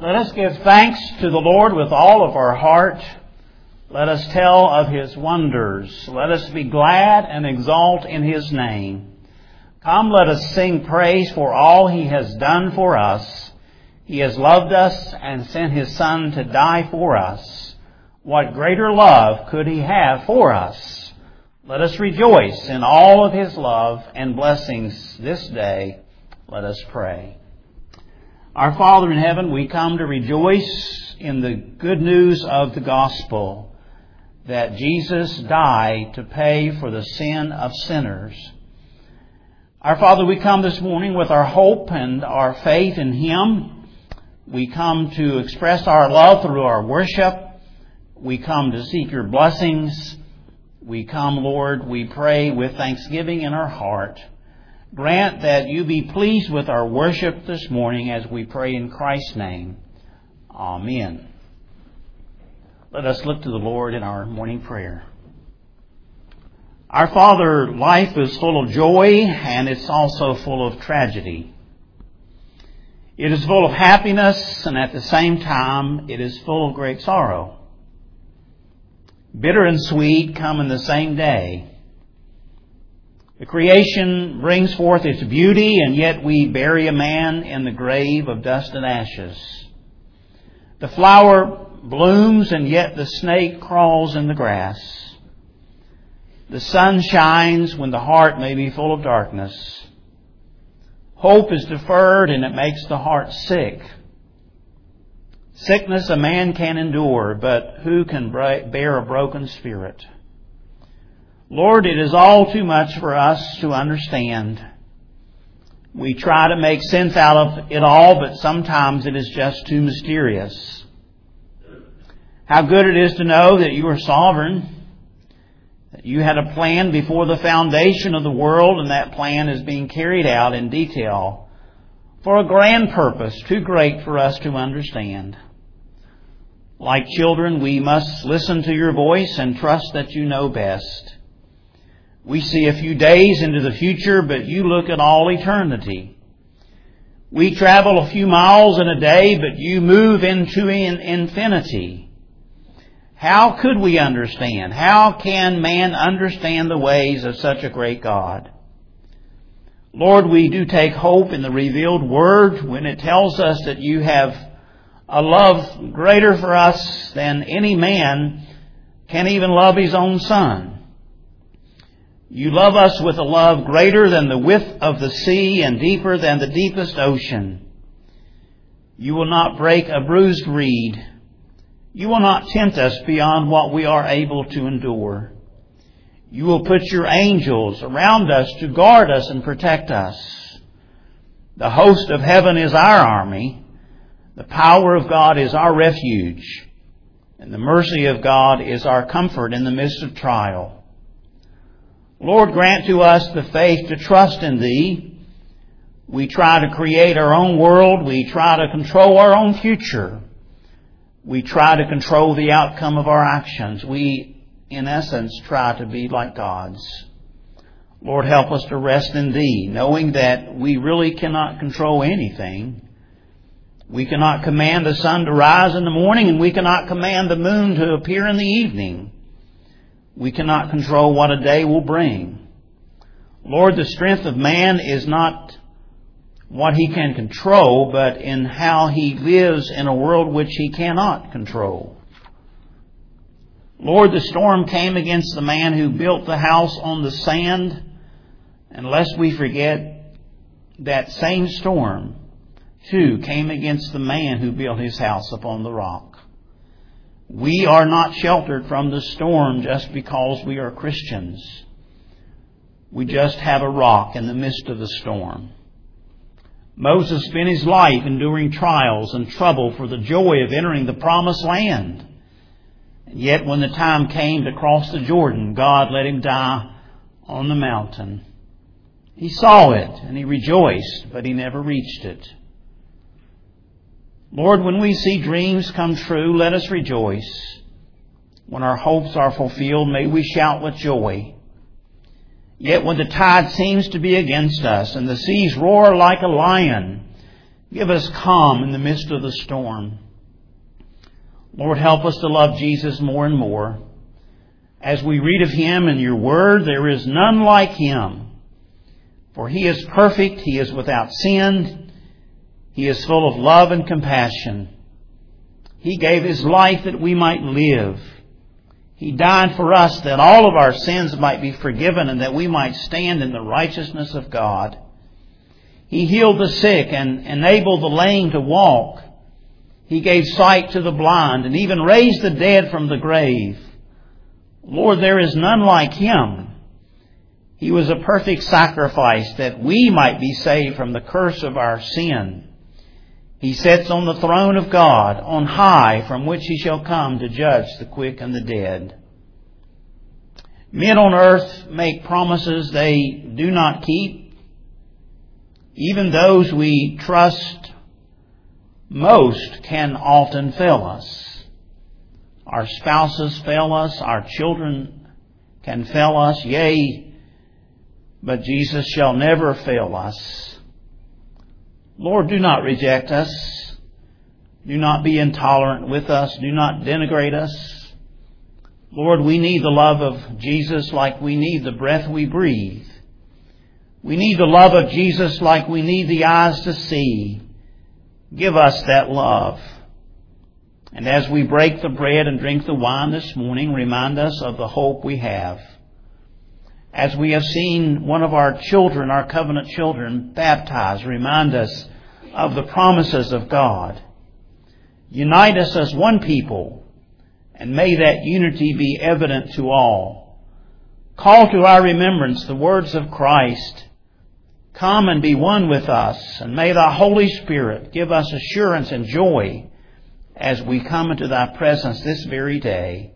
Let us give thanks to the Lord with all of our heart. Let us tell of His wonders. Let us be glad and exalt in His name. Come, let us sing praise for all He has done for us. He has loved us and sent His Son to die for us. What greater love could He have for us? Let us rejoice in all of His love and blessings this day. Let us pray. Our Father in heaven, we come to rejoice in the good news of the gospel, that Jesus died to pay for the sin of sinners. Our Father, we come this morning with our hope and our faith in Him. We come to express our love through our worship. We come to seek Your blessings. We come, Lord, we pray with thanksgiving in our heart. Grant that You be pleased with our worship this morning as we pray in Christ's name. Amen. Let us look to the Lord in our morning prayer. Our Father, life is full of joy and it's also full of tragedy. It is full of happiness and at the same time it is full of great sorrow. Bitter and sweet come in the same day. The creation brings forth its beauty, and yet we bury a man in the grave of dust and ashes. The flower blooms, and yet the snake crawls in the grass. The sun shines when the heart may be full of darkness. Hope is deferred, and it makes the heart sick. Sickness a man can endure, but who can bear a broken spirit? Lord, it is all too much for us to understand. We try to make sense out of it all, but sometimes it is just too mysterious. How good it is to know that You are sovereign, that You had a plan before the foundation of the world, and that plan is being carried out in detail for a grand purpose too great for us to understand. Like children, we must listen to Your voice and trust that You know best. We see a few days into the future, but You look at all eternity. We travel a few miles in a day, but You move into infinity. How could we understand? How can man understand the ways of such a great God? Lord, we do take hope in the revealed Word when it tells us that You have a love greater for us than any man can even love his own son. You love us with a love greater than the width of the sea and deeper than the deepest ocean. You will not break a bruised reed. You will not tempt us beyond what we are able to endure. You will put Your angels around us to guard us and protect us. The host of heaven is our army. The power of God is our refuge. And the mercy of God is our comfort in the midst of trial. Lord, grant to us the faith to trust in Thee. We try to create our own world. We try to control our own future. We try to control the outcome of our actions. We, in essence, try to be like gods. Lord, help us to rest in Thee, knowing that we really cannot control anything. We cannot command the sun to rise in the morning, and we cannot command the moon to appear in the evening. We cannot control what a day will bring. Lord, the strength of man is not what he can control, but in how he lives in a world which he cannot control. Lord, the storm came against the man who built the house on the sand, and lest we forget, that same storm, too, came against the man who built his house upon the rock. We are not sheltered from the storm just because we are Christians. We just have a rock in the midst of the storm. Moses spent his life enduring trials and trouble for the joy of entering the promised land. And yet when the time came to cross the Jordan, God let him die on the mountain. He saw it and he rejoiced, but he never reached it. Lord, when we see dreams come true, let us rejoice. When our hopes are fulfilled, may we shout with joy. Yet when the tide seems to be against us and the seas roar like a lion, Give us calm in the midst of the storm. Lord, help us to love Jesus more and more. As we read of Him in Your Word, there is none like Him. For He is perfect, He is without sin, He is full of love and compassion. He gave His life that we might live. He died for us that all of our sins might be forgiven and that we might stand in the righteousness of God. He healed the sick and enabled the lame to walk. He gave sight to the blind and even raised the dead from the grave. Lord, there is none like Him. He was a perfect sacrifice that we might be saved from the curse of our sin. He sits on the throne of God on high, from which He shall come to judge the quick and the dead. Men on earth make promises they do not keep. Even those we trust most can often fail us. Our spouses fail us. Our children can fail us. Yea, but Jesus shall never fail us. Lord, do not reject us. Do not be intolerant with us. Do not denigrate us. Lord, we need the love of Jesus like we need the breath we breathe. We need the love of Jesus like we need the eyes to see. Give us that love. And as we break the bread and drink the wine this morning, remind us of the hope we have. As we have seen one of our children, our covenant children, baptized, remind us of the promises of God. Unite us as one people, and may that unity be evident to all. Call to our remembrance the words of Christ. Come and be one with us, and may the Holy Spirit give us assurance and joy as we come into Thy presence this very day.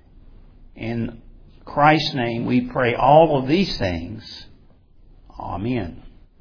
In Christ's name we pray all of these things. Amen.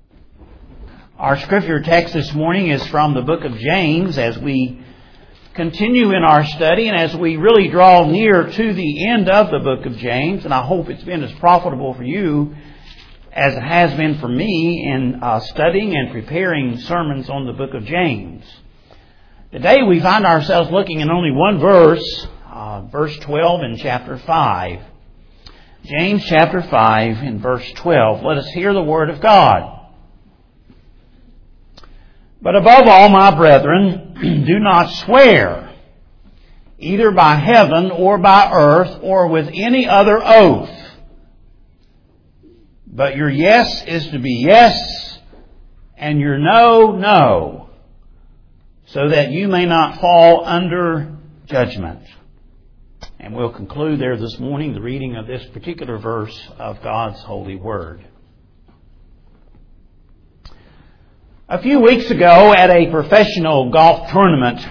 Our scripture text this morning is from the book of James as we continue in our study and as we really draw near to the end of the book of James. And I hope it's been as profitable for you as it has been for me in studying and preparing sermons on the book of James. Today we find ourselves looking at only one verse, verse 12 in chapter 5. James chapter 5 in verse 12. Let us hear the word of God. But above all, my brethren, do not swear, either by heaven or by earth or with any other oath. But your yes is to be yes, and your no, no, so that you may not fall under judgment. And we'll conclude there this morning the reading of this particular verse of God's holy word. A few weeks ago at a professional golf tournament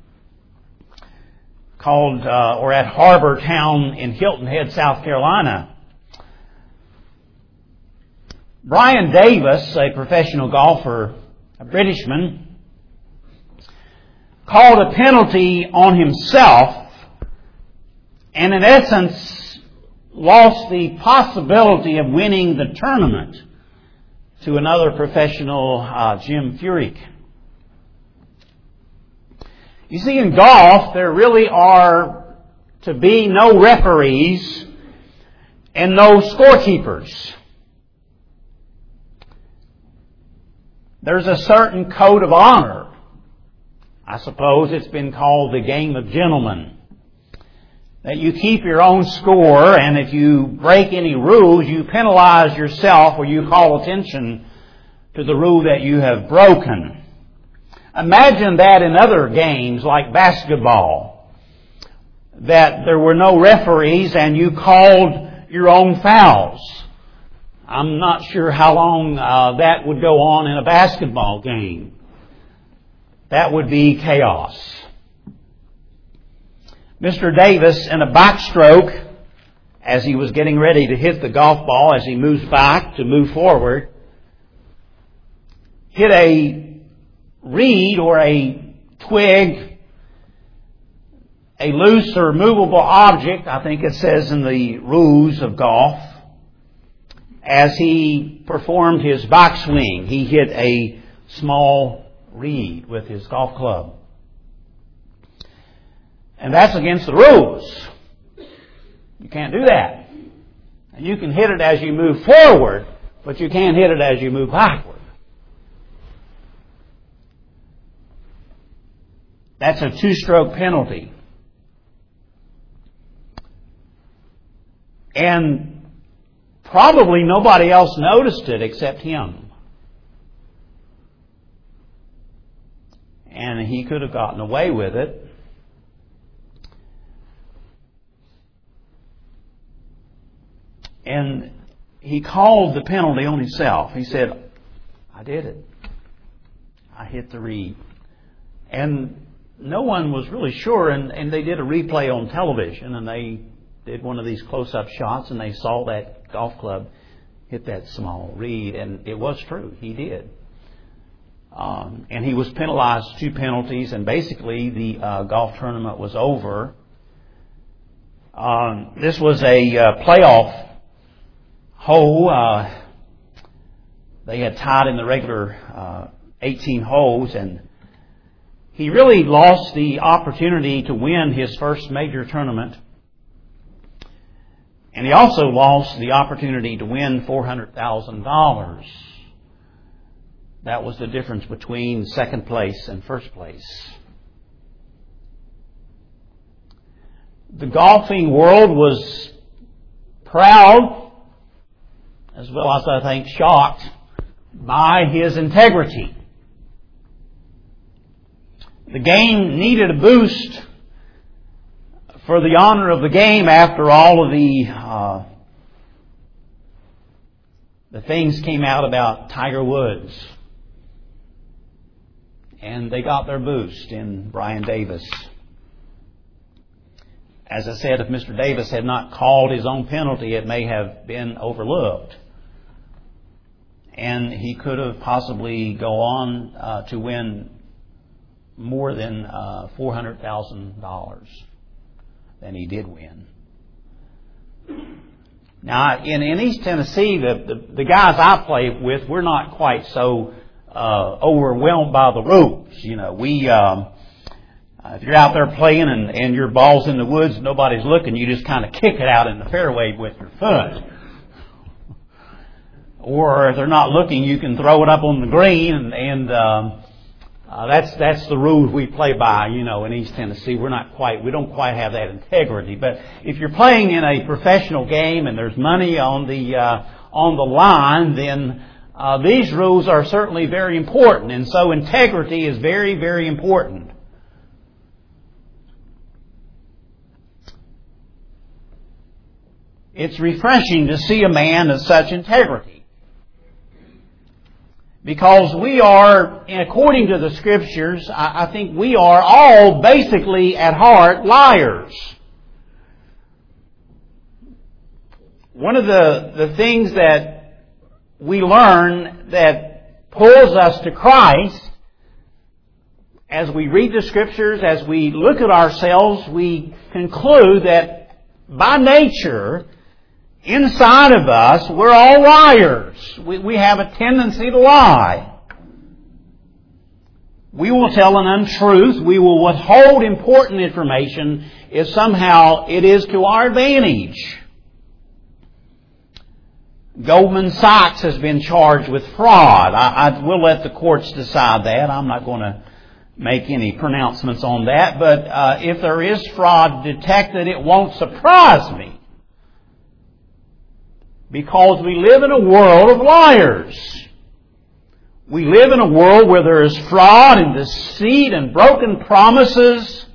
at Harbor Town in Hilton Head, South Carolina, Brian Davis, a professional golfer, a Britishman, called a penalty on himself and in essence lost the possibility of winning the tournament to another professional, Jim Furyk. You see, in golf, there really are to be no referees and no scorekeepers. There's a certain code of honor. I suppose it's been called the game of gentlemen. That you keep your own score, and if you break any rules, you penalize yourself or you call attention to the rule that you have broken. Imagine that in other games like basketball, that there were no referees and you called your own fouls. I'm not sure how long that would go on in a basketball game. That would be chaos. Mr. Davis, in a backstroke, as he was getting ready to hit the golf ball, as he moves back to move forward, hit a reed or a twig, a loose or movable object, I think it says in the rules of golf, as he performed his backswing. He hit a small reed with his golf club. And that's against the rules. You can't do that. And you can hit it as you move forward, but you can't hit it as you move backward. That's a 2-stroke penalty. And probably nobody else noticed it except him. And he could have gotten away with it. And he called the penalty on himself. He said, I did it. I hit the reed. And no one was really sure, and they did a replay on television, and they did one of these close-up shots, and they saw that golf club hit that small reed, and it was true. He did. And he was penalized 2 penalties, and basically the golf tournament was over. This was a playoff hole. They had tied in the regular 18 holes, and he really lost the opportunity to win his first major tournament. And he also lost the opportunity to win $400,000. That was the difference between second place and first place. The golfing world was proud, as well as I think shocked, by his integrity. The game needed a boost for the honor of the game after all of the things came out about Tiger Woods. And they got their boost in Brian Davis. As I said, if Mr. Davis had not called his own penalty, it may have been overlooked. And he could have possibly go on to win more than $400,000 than he did win. Now, in East Tennessee, the guys I play with, we're not quite so overwhelmed by the rules. You know, if you're out there playing and your ball's in the woods, nobody's looking, you just kind of kick it out in the fairway with your foot. Or if they're not looking, you can throw it up on the green, and that's the rules we play by. You know, in East Tennessee, we don't quite have that integrity. But if you're playing in a professional game and there's money on the line, then these rules are certainly very important. And so integrity is very, very important. It's refreshing to see a man of such integrity. Because we are, according to the Scriptures, I think we are all basically at heart liars. One of the things that we learn that pulls us to Christ, as we read the Scriptures, as we look at ourselves, we conclude that by nature, inside of us, we're all liars. We have a tendency to lie. We will tell an untruth. We will withhold important information if somehow it is to our advantage. Goldman Sachs has been charged with fraud. I will let the courts decide that. I'm not going to make any pronouncements on that. But if there is fraud detected, it won't surprise me. Because we live in a world of liars. We live in a world where there is fraud and deceit and broken promises.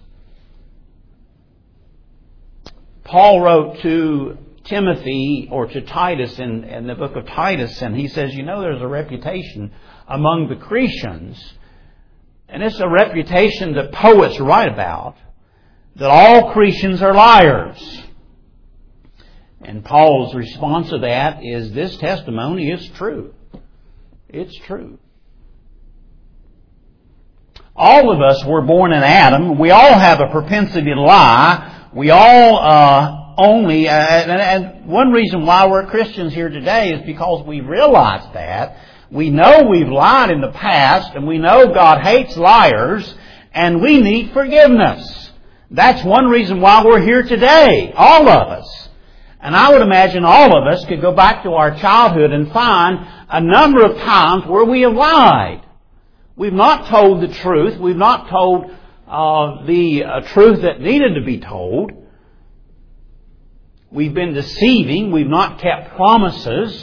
Paul wrote to Timothy, or to Titus in the book of Titus, and he says, you know, there's a reputation among the Cretans, and it's a reputation that poets write about, that all Cretans are liars. And Paul's response to that is, this testimony is true. It's true. All of us were born in Adam. We all have a propensity to lie. We all and one reason why we're Christians here today is because we realize that. We know we've lied in the past, and we know God hates liars, and we need forgiveness. That's one reason why we're here today, all of us. And I would imagine all of us could go back to our childhood and find a number of times where we have lied. We've not told the truth. We've not told the truth that needed to be told. We've been deceiving. We've not kept promises.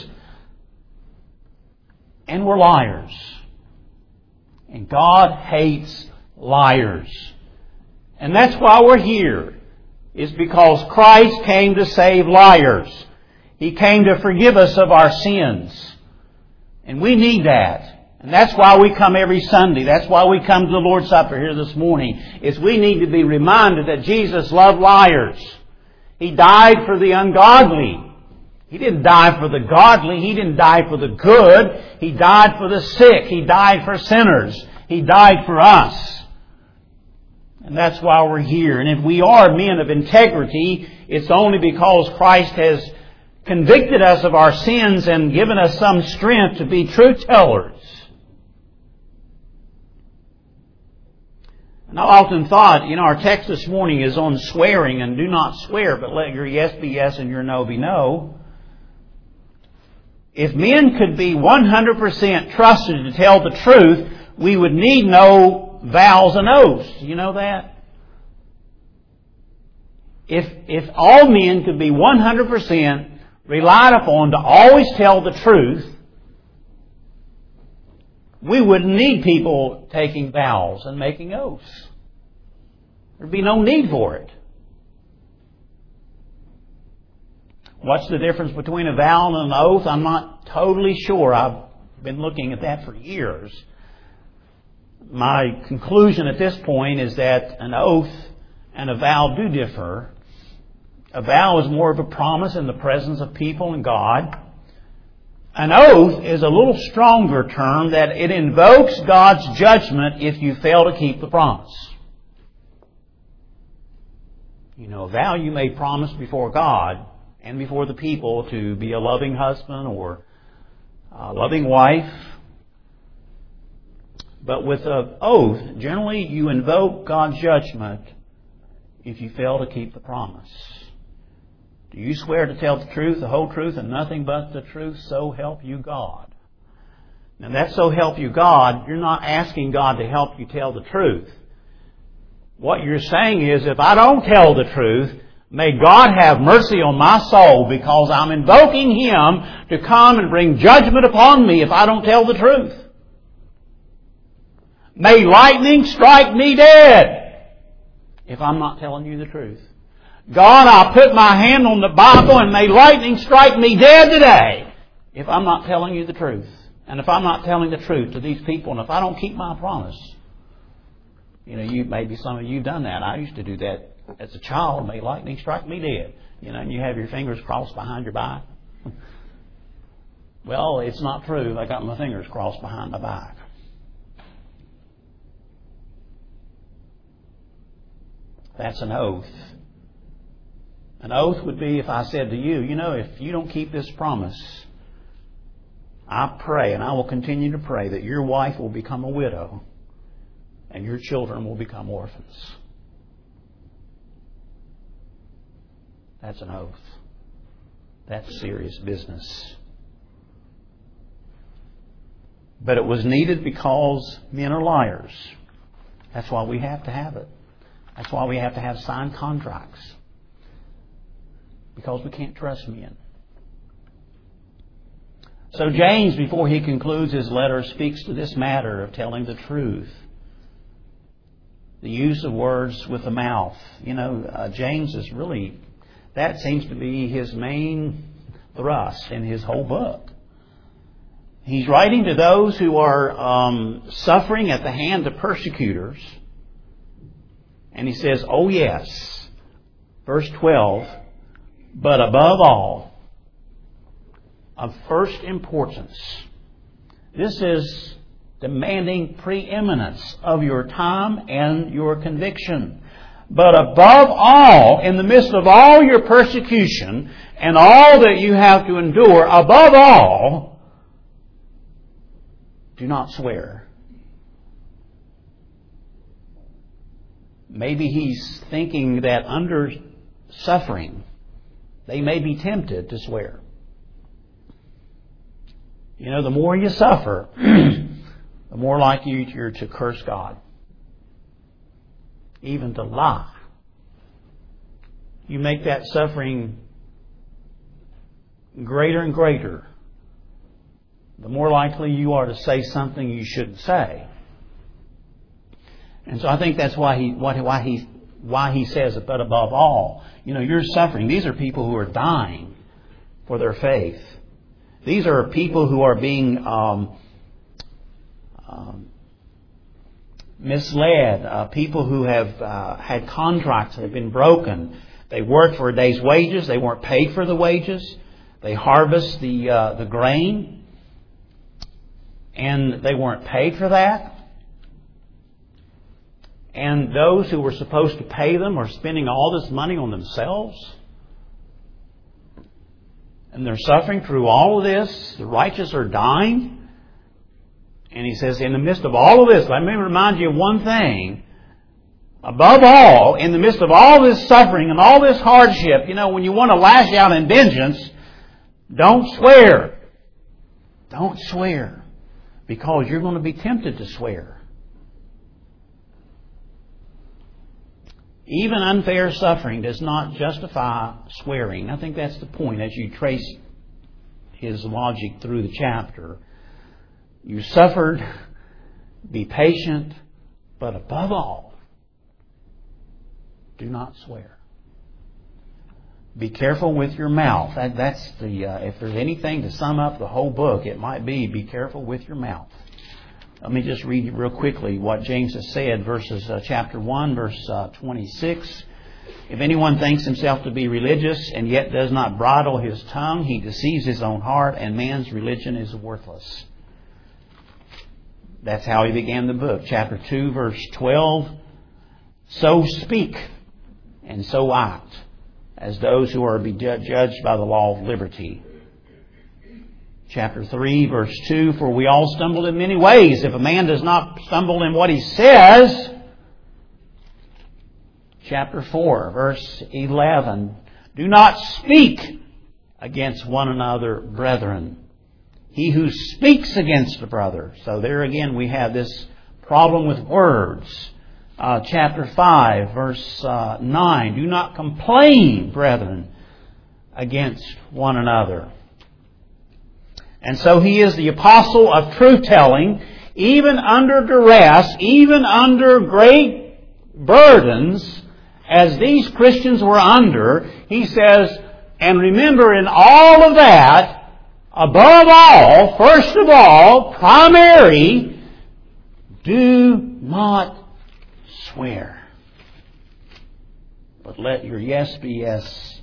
And we're liars. And God hates liars. And that's why we're here. Is because Christ came to save liars. He came to forgive us of our sins. And we need that. And that's why we come every Sunday. That's why we come to the Lord's Supper here this morning. Is we need to be reminded that Jesus loved liars. He died for the ungodly. He didn't die for the godly. He didn't die for the good. He died for the sick. He died for sinners. He died for us. And that's why we're here. And if we are men of integrity, it's only because Christ has convicted us of our sins and given us some strength to be truth tellers. And I've often thought, our text this morning is on swearing, and do not swear, but let your yes be yes and your no be no. If men could be 100% trusted to tell the truth, we would need no vows and oaths. You know that? If all men could be 100% relied upon to always tell the truth, we wouldn't need people taking vows and making oaths. There'd be no need for it. What's the difference between a vow and an oath? I'm not totally sure. I've been looking at that for years. My conclusion at this point is that an oath and a vow do differ. A vow is more of a promise in the presence of people and God. An oath is a little stronger term that it invokes God's judgment if you fail to keep the promise. A vow you may promise before God and before the people to be a loving husband or a loving wife. But with an oath, generally you invoke God's judgment if you fail to keep the promise. Do you swear to tell the truth, the whole truth, and nothing but the truth, so help you God? Now that so help you God, you're not asking God to help you tell the truth. What you're saying is, if I don't tell the truth, may God have mercy on my soul, because I'm invoking Him to come and bring judgment upon me if I don't tell the truth. May lightning strike me dead if I'm not telling you the truth. God, I'll put my hand on the Bible and may lightning strike me dead today if I'm not telling you the truth. And if I'm not telling the truth to these people, and if I don't keep my promise. Maybe some of you have done that. I used to do that as a child. May lightning strike me dead. And you have your fingers crossed behind your back. Well, it's not true. I got my fingers crossed behind my back. That's an oath. An oath would be if I said to you, if you don't keep this promise, I pray, and I will continue to pray, that your wife will become a widow and your children will become orphans. That's an oath. That's serious business. But it was needed because men are liars. That's why we have to have it. That's why we have to have signed contracts. Because we can't trust men. So James, before he concludes his letter, speaks to this matter of telling the truth. The use of words with the mouth. James is really, that seems to be his main thrust in his whole book. He's writing to those who are suffering at the hand of persecutors. And he says, oh yes, verse 12, but above all, of first importance, this is demanding preeminence of your time and your conviction. But above all, in the midst of all your persecution and all that you have to endure, above all, do not swear. Maybe he's thinking that under suffering, they may be tempted to swear. You know, the more you suffer, the more likely you're to curse God. Even to lie. You make that suffering greater and greater, the more likely you are to say something you shouldn't say. And so I think that's why he says it. But above all, you know, you're suffering. These are people who are dying for their faith. These are people who are being misled. People who have had contracts that have been broken. They worked for a day's wages. They weren't paid for the wages. They harvest the grain, and they weren't paid for that. And those who were supposed to pay them are spending all this money on themselves. And they're suffering through all of this. The righteous are dying. And he says, in the midst of all of this, let me remind you of one thing. Above all, in the midst of all this suffering and all this hardship, you know, when you want to lash out in vengeance, don't swear. Don't swear. Because you're going to be tempted to swear. Even unfair suffering does not justify swearing. I think that's the point as you trace his logic through the chapter. You suffered, be patient, but above all, do not swear. Be careful with your mouth. That's if there's anything to sum up the whole book, it might be careful with your mouth. Let me just read you real quickly what James has said, chapter 1, verse 26. If anyone thinks himself to be religious and yet does not bridle his tongue, he deceives his own heart, and man's religion is worthless. That's how he began the book. Chapter 2, verse 12. So speak and so act as those who are judged by the law of liberty. Chapter 3, verse 2, for we all stumbled in many ways. If a man does not stumble in what he says. Chapter 4, verse 11, do not speak against one another, brethren. He who speaks against a brother. So there again we have this problem with words. Chapter 5, verse 9, do not complain, brethren, against one another. And so he is the apostle of truth-telling, even under duress, even under great burdens, as these Christians were under. He says, and remember in all of that, above all, first of all, primary, do not swear. But let your yes be yes,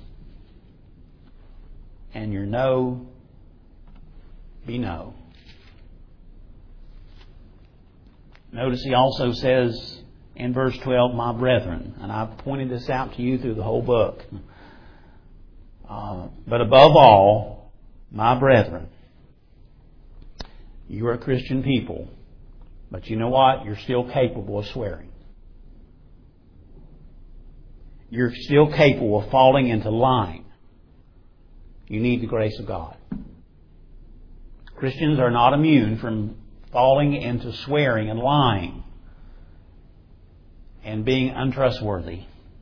and your no be no. Notice he also says in verse 12, my brethren. And I've pointed this out to you through the whole book. But above all, my brethren. You are a Christian people. But you know what? You're still capable of swearing. You're still capable of falling into lying. You need the grace of God. Christians are not immune from falling into swearing and lying and being untrustworthy.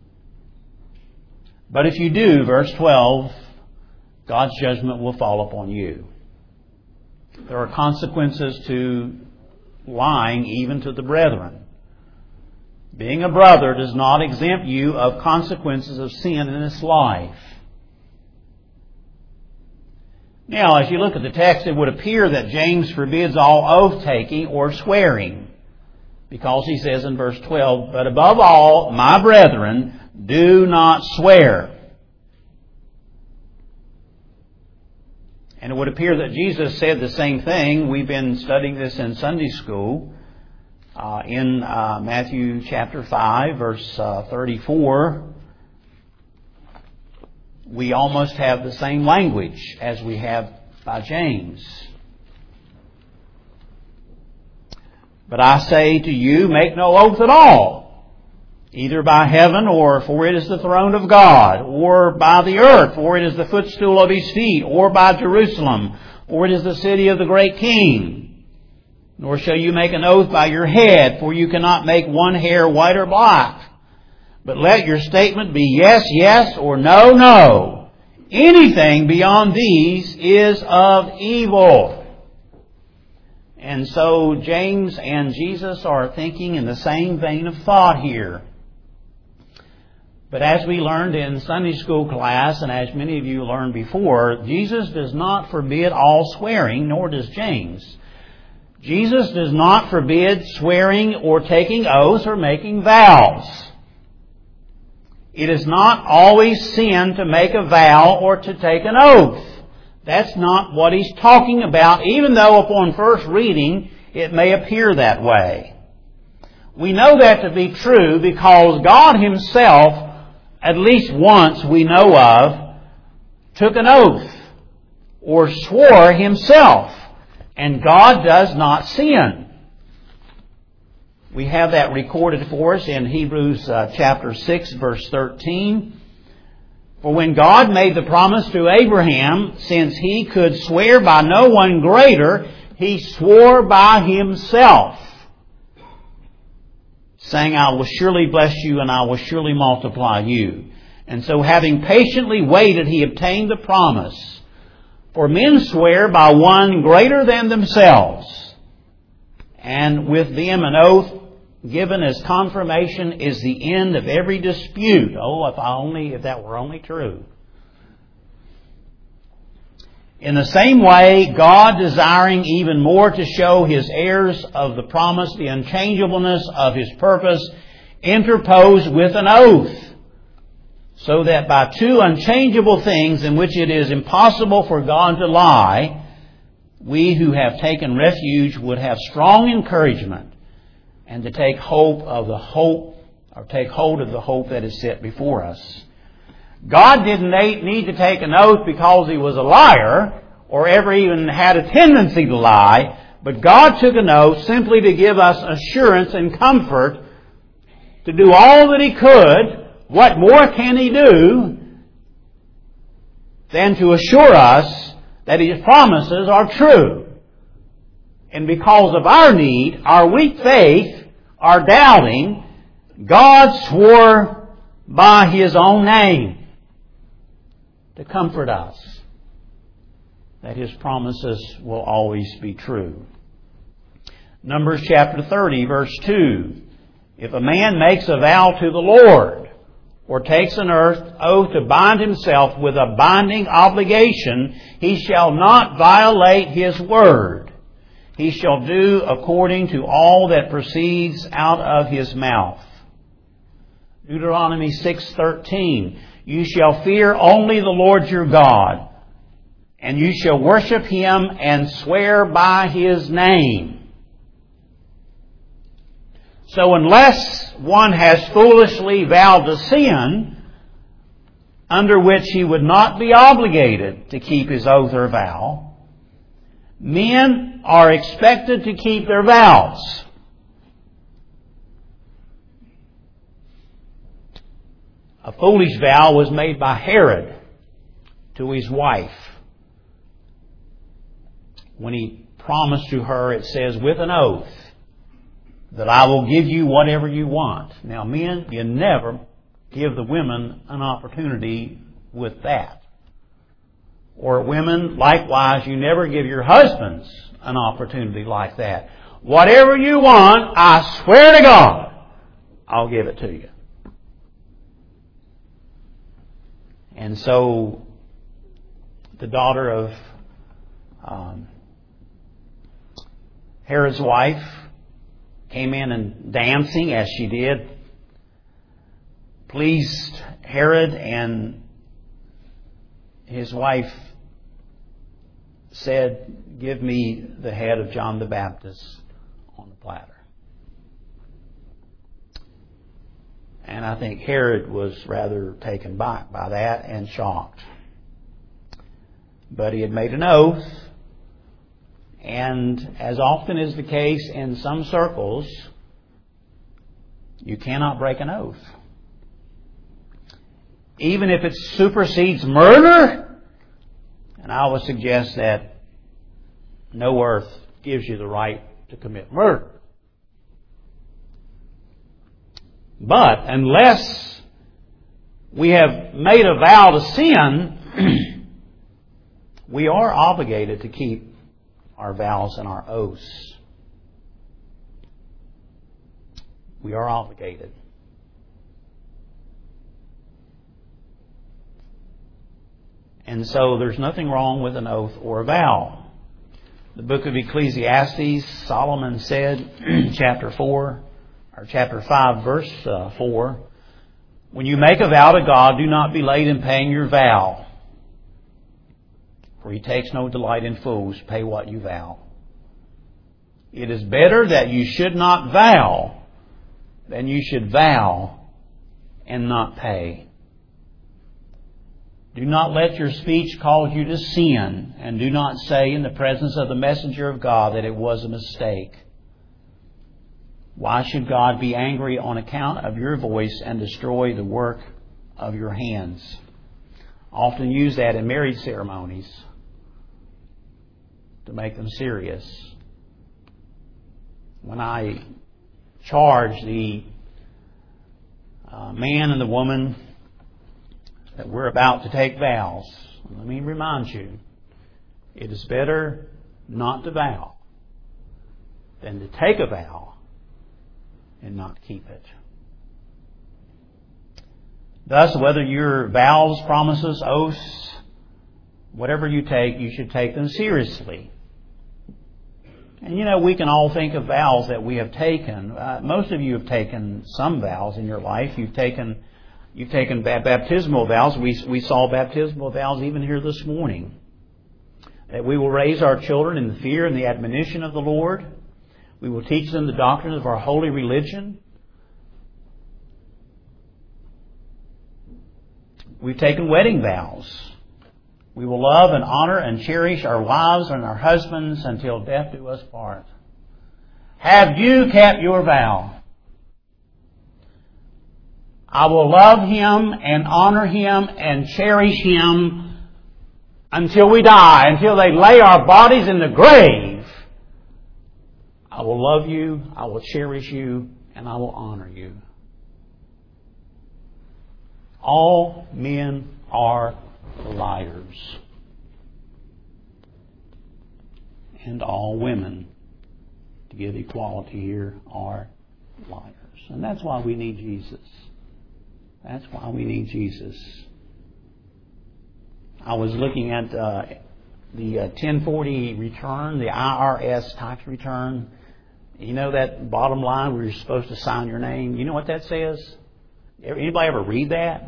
But if you do, verse 12, God's judgment will fall upon you. There are consequences to lying even to the brethren. Being a brother does not exempt you of consequences of sin in this life. Now, as you look at the text, it would appear that James forbids all oath-taking or swearing. Because he says in verse 12, but above all, my brethren, do not swear. And it would appear that Jesus said the same thing. We've been studying this in Sunday school. In Matthew chapter 5, verse 34. We almost have the same language as we have by James. But I say to you, make no oath at all, either by heaven, or for it is the throne of God, or by the earth, for it is the footstool of His feet, or by Jerusalem, for it is the city of the great King. Nor shall you make an oath by your head, for you cannot make one hair white or black. But let your statement be yes, yes, or no, no. Anything beyond these is of evil. And so James and Jesus are thinking in the same vein of thought here. But as we learned in Sunday school class, and as many of you learned before, Jesus does not forbid all swearing, nor does James. Jesus does not forbid swearing or taking oaths or making vows. It is not always sin to make a vow or to take an oath. That's not what he's talking about, even though upon first reading it may appear that way. We know that to be true because God Himself, at least once we know of, took an oath or swore Himself, and God does not sin. We have that recorded for us in Hebrews chapter 6, verse 13. For when God made the promise to Abraham, since he could swear by no one greater, He swore by Himself, saying, I will surely bless you and I will surely multiply you. And so having patiently waited, He obtained the promise. For men swear by one greater than themselves, and with them an oath given as confirmation is the end of every dispute. Oh, if that were only true. In the same way, God, desiring even more to show His heirs of the promise the unchangeableness of His purpose, interposed with an oath, so that by two unchangeable things in which it is impossible for God to lie, we who have taken refuge would have strong encouragement, and to take hold of the hope that is set before us. God didn't need to take an oath because He was a liar or ever even had a tendency to lie, but God took an oath simply to give us assurance and comfort to do all that He could. What more can He do than to assure us that His promises are true? And because of our need, our weak faith, our doubting, God swore by His own name to comfort us that His promises will always be true. Numbers chapter 30, verse 2. If a man makes a vow to the Lord, or takes an oath to bind himself with a binding obligation, he shall not violate his word. He shall do according to all that proceeds out of his mouth. Deuteronomy 6:13. You shall fear only the Lord your God, and you shall worship Him and swear by His name. So unless one has foolishly vowed a sin under which he would not be obligated to keep his oath or vow, men are expected to keep their vows. A foolish vow was made by Herod to his wife. When he promised to her, it says, with an oath, that I will give you whatever you want. Now, men, you never give the women an opportunity with that. Or women, likewise, you never give your husbands an opportunity like that. Whatever you want, I swear to God, I'll give it to you. And so, the daughter of Herod's wife came in and dancing as she did, pleased Herod, and his wife said, give me the head of John the Baptist on the platter. And I think Herod was rather taken back by that and shocked. But he had made an oath, And as often is the case in some circles, you cannot break an oath. Even if it supersedes murder, and I would suggest that no oath gives you the right to commit murder. But unless we have made a vow to sin, we are obligated to keep our vows and our oaths. We are obligated. And so there's nothing wrong with an oath or a vow. The book of Ecclesiastes, Solomon said, chapter 5, verse 4, when you make a vow to God, do not be late in paying your vow. For He takes no delight in fools. Pay what you vow. It is better that you should not vow than you should vow and not pay. Do not let your speech cause you to sin, and do not say in the presence of the messenger of God that it was a mistake. Why should God be angry on account of your voice and destroy the work of your hands? I often use that in marriage ceremonies to make them serious. When I charge the man and the woman that we're about to take vows, let me remind you, it is better not to vow than to take a vow and not keep it. Thus, whether your vows, promises, oaths, whatever you take, you should take them seriously. And you know, we can all think of vows that we have taken. Most of you have taken some vows in your life. You've taken baptismal vows. We saw baptismal vows even here this morning. That we will raise our children in the fear and the admonition of the Lord. We will teach them the doctrines of our holy religion. We've taken wedding vows. We will love and honor and cherish our wives and our husbands until death do us part. Have you kept your vow? I will love him and honor him and cherish him until we die, until they lay our bodies in the grave. I will love you, I will cherish you, and I will honor you. All men are liars. And all women, to give equality here, are liars. And that's why we need Jesus. That's why we need Jesus. I was looking at the 1040 return, the IRS tax return. You know that bottom line where you're supposed to sign your name? You know what that says? Anybody ever read that?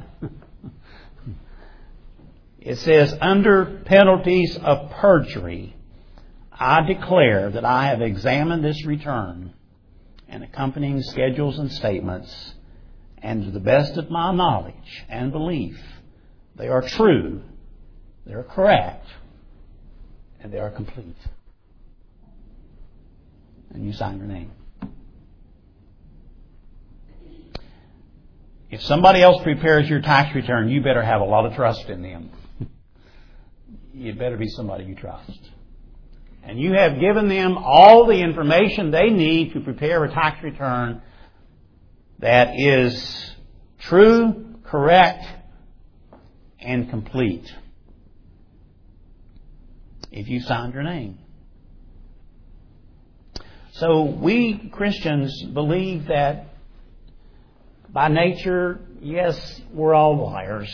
It says, under penalties of perjury, I declare that I have examined this return and accompanying schedules and statements, and to the best of my knowledge and belief, they are true, they are correct, and they are complete. And you sign your name. If somebody else prepares your tax return, you better have a lot of trust in them. You better be somebody you trust. And you have given them all the information they need to prepare a tax return that is true, correct, and complete. If you signed your name. So we Christians believe that by nature, yes, we're all liars.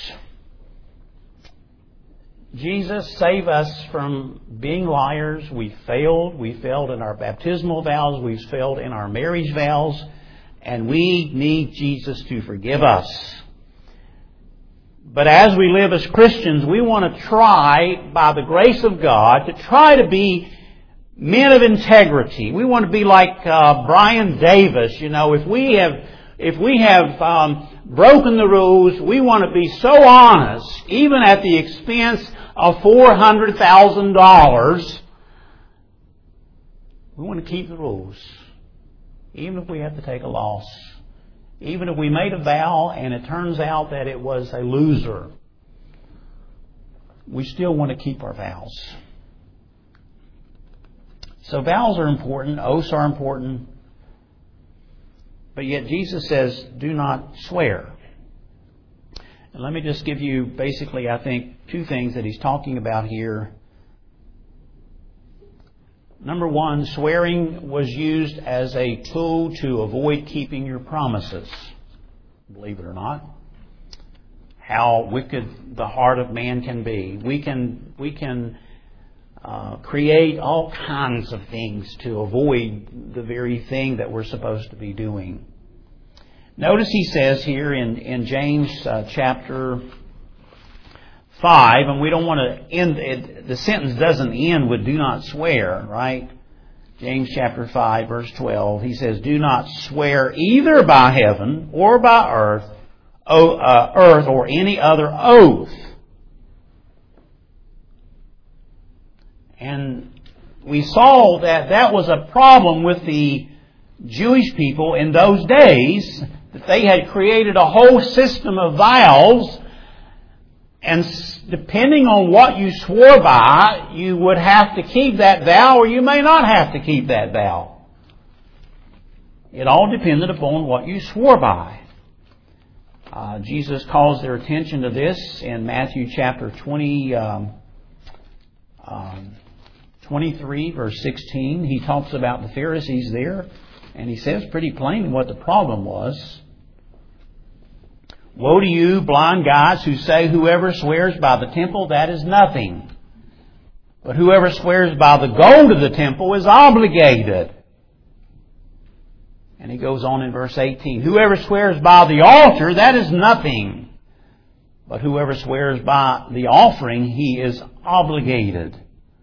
Jesus, save us from being liars. We failed. We failed in our baptismal vows. We've failed in our marriage vows. And we need Jesus to forgive us. But as we live as Christians, we want to try, by the grace of God, to try to be men of integrity. We want to be like Brian Davis. You know, if we have broken the rules, we want to be so honest, even at the expense of $400,000, We want to keep the rules. Even if we have to take a loss. Even if we made a vow and it turns out that it was a loser. We still want to keep our vows. So vows are important. Oaths are important. But yet Jesus says, do not swear. And let me just give you basically, I think, two things that he's talking about here. Number one, swearing was used as a tool to avoid keeping your promises. Believe it or not. How wicked the heart of man can be. We can create all kinds of things to avoid the very thing that we're supposed to be doing. Notice he says here in James chapter 5, and we don't want to end it, the sentence doesn't end with do not swear, right? James chapter 5 verse 12, he says, do not swear either by heaven or by earth or any other oath. And we saw that was a problem with the Jewish people in those days, that they had created a whole system of vows, and depending on what you swore by, you would have to keep that vow or you may not have to keep that vow. It all depended upon what you swore by. Jesus calls their attention to this in Matthew chapter 23, verse 16. He talks about the Pharisees there, and he says pretty plainly what the problem was. Woe to you, blind guides, who say whoever swears by the temple, that is nothing. But whoever swears by the gold of the temple is obligated. And he goes on in verse 18. Whoever swears by the altar, that is nothing. But whoever swears by the offering, he is obligated.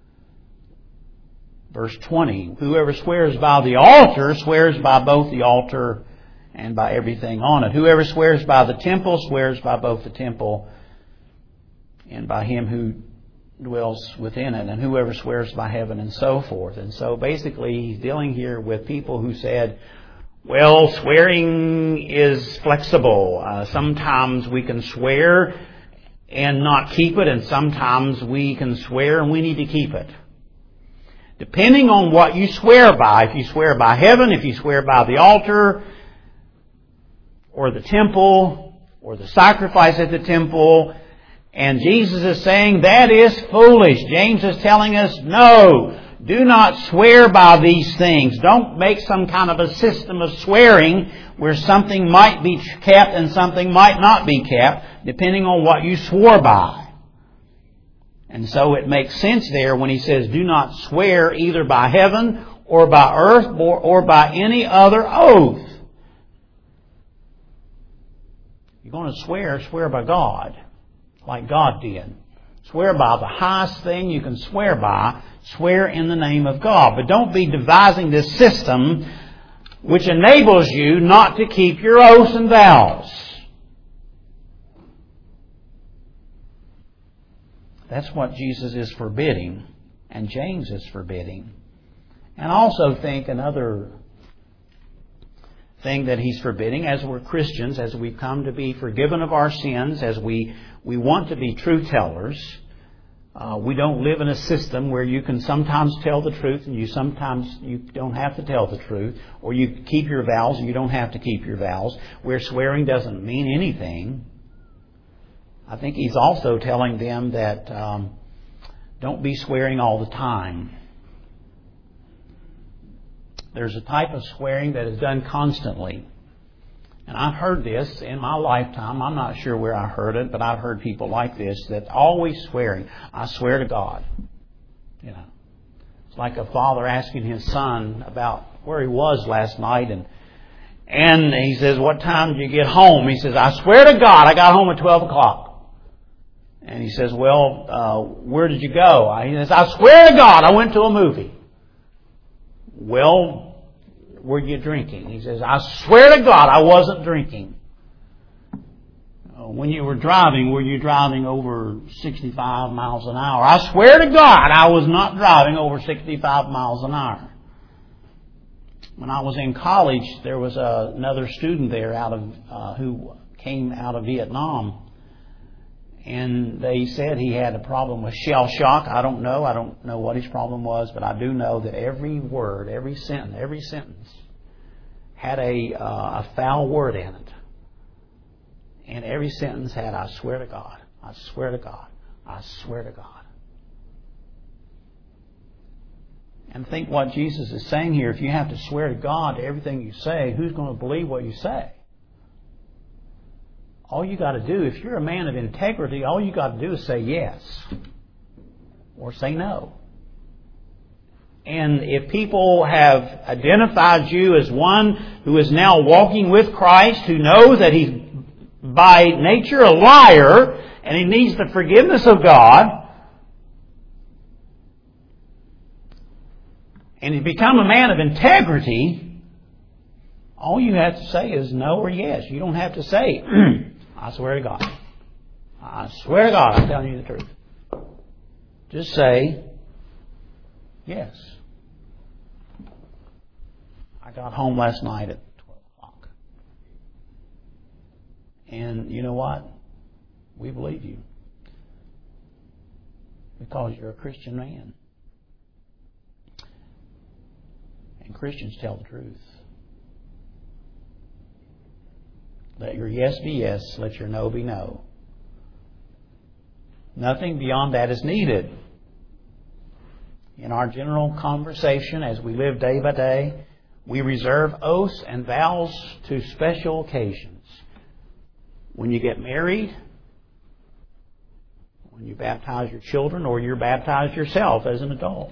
Verse 20. Whoever swears by the altar swears by both the altar and by everything on it. Whoever swears by the temple swears by both the temple and by him who dwells within it. And whoever swears by heaven, and so forth. And so basically he's dealing here with people who said, well, swearing is flexible. Sometimes we can swear and not keep it, and sometimes we can swear and we need to keep it. Depending on what you swear by. If you swear by heaven, if you swear by the altar, or the temple, or the sacrifice at the temple. And Jesus is saying that is foolish. James is telling us, no, do not swear by these things. Don't make some kind of a system of swearing where something might be kept and something might not be kept, depending on what you swore by. And so it makes sense there when he says, do not swear either by heaven or by earth or by any other oath. You're going to swear by God, like God did. Swear by the highest thing you can swear by. Swear in the name of God. But don't be devising this system which enables you not to keep your oaths and vows. That's what Jesus is forbidding, and James is forbidding. And I also think another thing that he's forbidding, as we're Christians, as we come to be forgiven of our sins, as we want to be truth tellers, we don't live in a system where you can sometimes tell the truth and you don't have to tell the truth, or you keep your vows and you don't have to keep your vows, where swearing doesn't mean anything. I think he's also telling them that don't be swearing all the time. There's a type of swearing that is done constantly. And I've heard this in my lifetime. I'm not sure where I heard it, but I've heard people like this that always swearing. I swear to God. You know, it's like a father asking his son about where he was last night, and he says, "What time did you get home?" He says, "I swear to God, I got home at 12 o'clock." And he says, "Well, where did you go?" He says, "I swear to God, I went to a movie." "Well, were you drinking?" He says, "I swear to God, I wasn't drinking." "When you were driving, were you driving over 65 miles an hour?" "I swear to God, I was not driving over 65 miles an hour." When I was in college, there was another student there who came out of Vietnam, and they said he had a problem with shell shock. I don't know what his problem was, but I do know that every word, every sentence had a foul word in it, and every sentence had "I swear to God, I swear to God, I swear to God." And think what Jesus is saying here. If you have to swear to God to everything you say, who's going to believe what you say? All you got to do, if you're a man of integrity, all you got to do is say yes or say no. And if people have identified you as one who is now walking with Christ, who knows that he's by nature a liar and he needs the forgiveness of God, and you become a man of integrity, all you have to say is no or yes. You don't have to say, I swear to God. I swear to God I'm telling you the truth. Just say yes. I got home last night at 12 o'clock. And you know what? We believe you. Because you're a Christian man. And Christians tell the truth. Let your yes be yes, let your no be no. Nothing beyond that is needed. In our general conversation, as we live day by day, we reserve oaths and vows to special occasions. When you get married, when you baptize your children, or you're baptized yourself as an adult.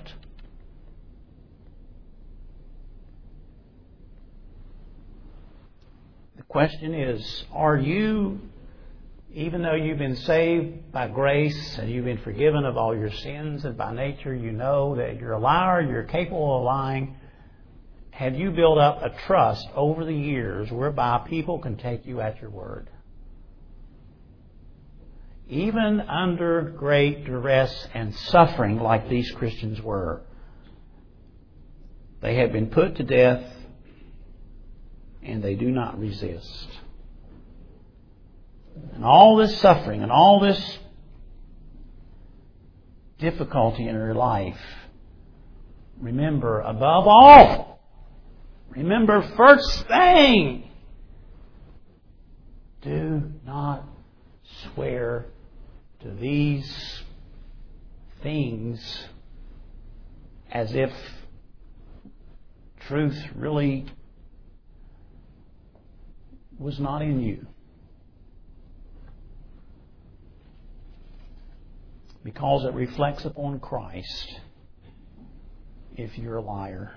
The question is, are you, even though you've been saved by grace and you've been forgiven of all your sins, and by nature you know that you're a liar, you're capable of lying, have you built up a trust over the years whereby people can take you at your word? Even under great duress and suffering like these Christians were, they have been put to death and they do not resist. And all this suffering and all this difficulty in their life, remember, above all, remember first thing, do not swear to these things as if truth really was not in you. Because it reflects upon Christ if you're a liar.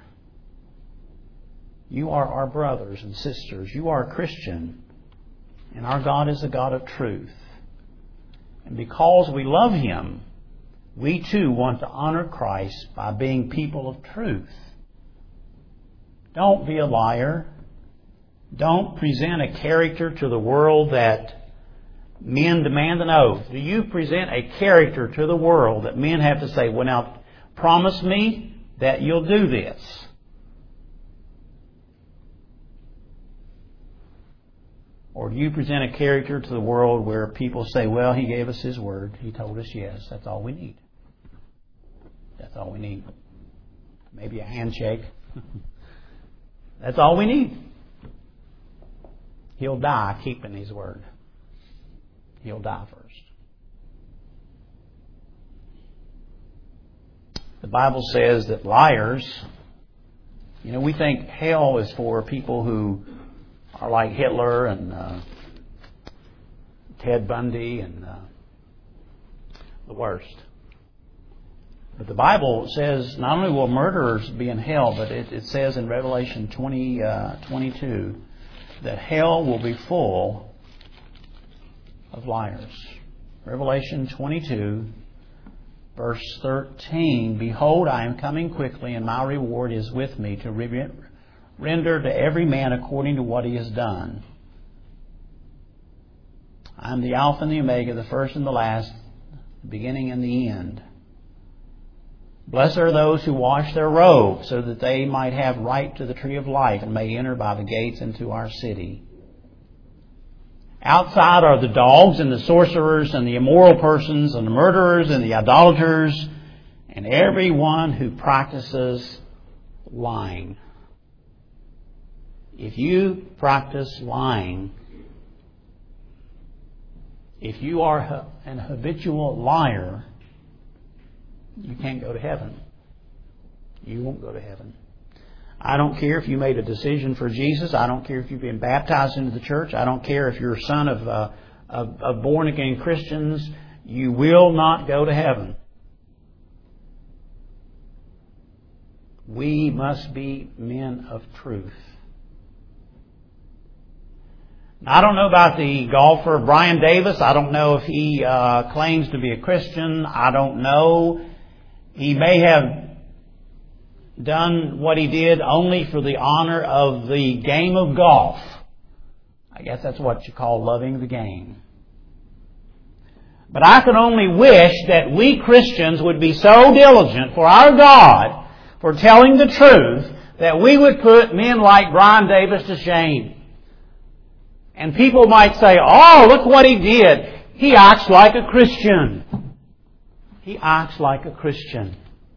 You are our brothers and sisters. You are a Christian. And our God is a God of truth. And because we love Him, we too want to honor Christ by being people of truth. Don't be a liar. Don't present a character to the world that men demand an oath. Do you present a character to the world that men have to say, well, now, promise me that you'll do this? Or do you present a character to the world where people say, well, he gave us his word. He told us yes. That's all we need. That's all we need. Maybe a handshake. That's all we need. He'll die keeping his word. He'll die first. The Bible says that liars, we think hell is for people who are like Hitler and Ted Bundy and the worst. But the Bible says not only will murderers be in hell, but it says in Revelation 22 that hell will be full of liars. Revelation 22, verse 13, behold, I am coming quickly, and my reward is with me to render to every man according to what he has done. I am the Alpha and the Omega, the first and the last, the beginning and the end. Blessed are those who wash their robes, so that they might have right to the tree of life and may enter by the gates into our city. Outside are the dogs and the sorcerers and the immoral persons and the murderers and the idolaters and everyone who practices lying. If you practice lying, if you are an habitual liar, you can't go to heaven. You won't go to heaven. I don't care if you made a decision for Jesus. I don't care if you've been baptized into the church. I don't care if you're a son of born-again Christians. You will not go to heaven. We must be men of truth. I don't know about the golfer Brian Davis. I don't know if he claims to be a Christian. I don't know. He may have done what he did only for the honor of the game of golf. I guess that's what you call loving the game. But I can only wish that we Christians would be so diligent for our God, for telling the truth, that we would put men like Brian Davis to shame. And people might say, oh, look what he did. He acts like a Christian. He acts like a Christian.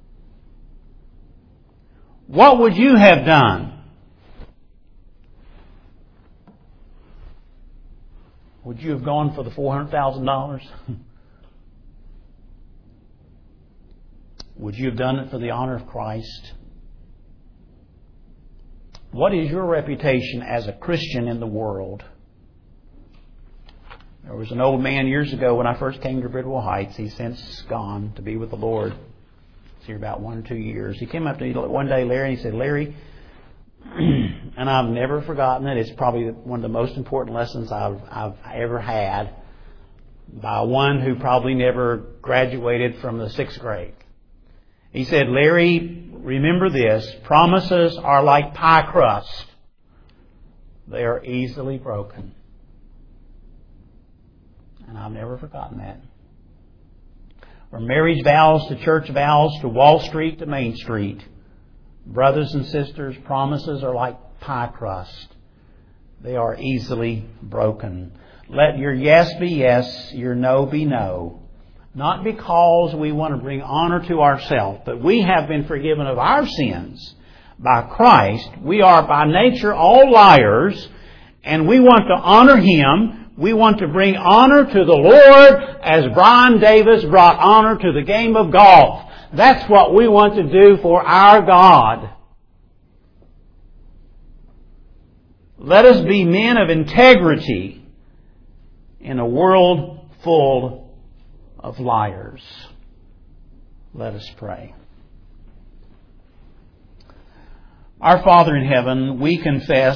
What would you have done? Would you have gone for the $400,000? Would you have done it for the honor of Christ? What is your reputation as a Christian in the world? There was an old man years ago when I first came to Bridwell Heights. He's since gone to be with the Lord. He's here about 1 or 2 years. He came up to me one day, Larry, and he said, Larry, and I've never forgotten it. It's probably one of the most important lessons I've ever had by one who probably never graduated from the 6th grade. He said, Larry, remember this. Promises are like pie crust. They are easily broken. And I've never forgotten that. From marriage vows to church vows to Wall Street to Main Street, brothers and sisters, promises are like pie crust. They are easily broken. Let your yes be yes, your no be no. Not because we want to bring honor to ourselves, but we have been forgiven of our sins by Christ. We are by nature all liars, and we want to honor Him. We want to bring honor to the Lord as Brian Davis brought honor to the game of golf. That's what we want to do for our God. Let us be men of integrity in a world full of liars. Let us pray. Our Father in heaven, we confess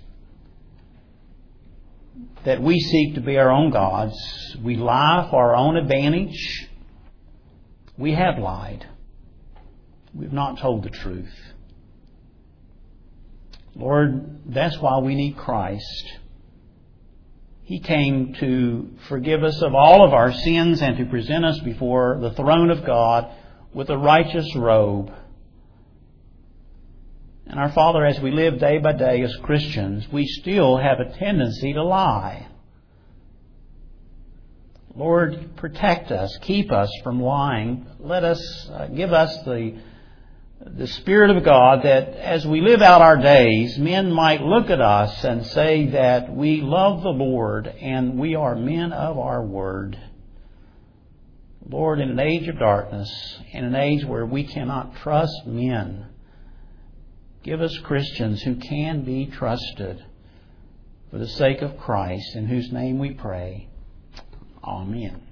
that we seek to be our own gods. We lie for our own advantage. We have lied. We've not told the truth. Lord, that's why we need Christ. He came to forgive us of all of our sins and to present us before the throne of God with a righteous robe. And our Father, as we live day by day as Christians, we still have a tendency to lie. Lord, protect us, keep us from lying. Let us, give us the Spirit of God that as we live out our days, men might look at us and say that we love the Lord and we are men of our word. Lord, in an age of darkness, in an age where we cannot trust men, give us Christians who can be trusted for the sake of Christ, in whose name we pray. Amen.